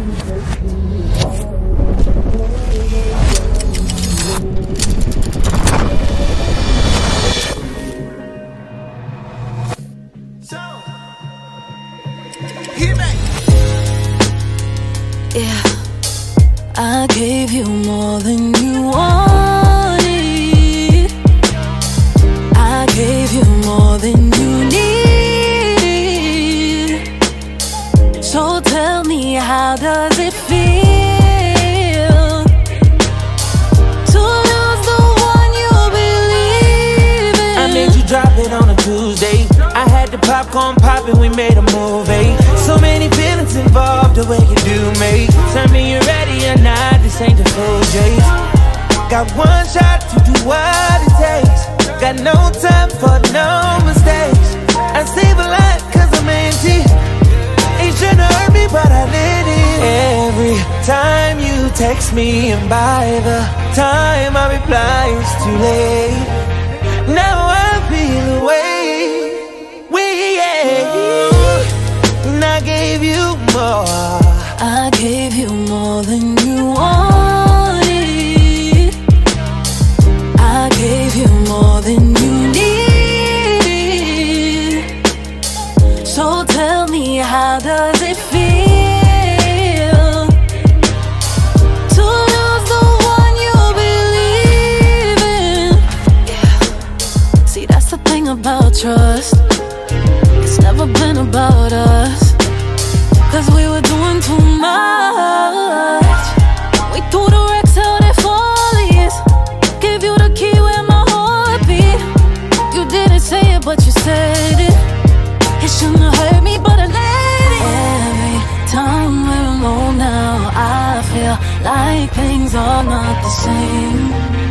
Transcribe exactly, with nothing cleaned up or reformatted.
Yeah, I gave you more than you wanted. I gave you more than you need. So tell me, how does it feel to lose the one you believe in? I made you drop it on a Tuesday. I had the popcorn poppin', we made a movie. So many feelings involved, the way you do me. Tell me you're ready or not, this ain't the full J's. Got one shot to do what it takes. Got no time for no mistakes. I save a lot cause I'm empty. Ain't tryna hurt me but I let it. Every time you text me and by the time I reply it's too late. Now I feel away. We I gave you more. I gave you more than you wanted. I gave you more than you need. So tell me, how does it feel to lose the one you believe in? Yeah. See, that's the thing about trust. It's never been about us. Cause we were doing too much. We threw the wrecks out at Follies. Gave you the key where my heart beat. You didn't say it but you said it. It shouldn't have hurt me but I let it. Every time we're alone now I feel like things are not the same.